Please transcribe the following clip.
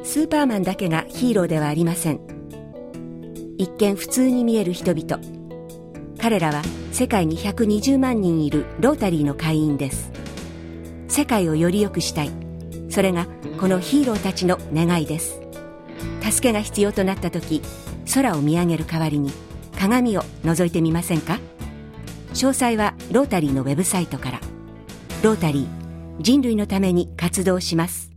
スーパーマンだけがヒーローではありません。一見普通に見える人々、彼らは世界に120万人いるロータリーの会員です。世界をより良くしたい、それがこのヒーローたちの願いです。助けが必要となった時、空を見上げる代わりに鏡を覗いてみませんか？詳細はロータリーのウェブサイトから。ロータリー、人類のために活動します。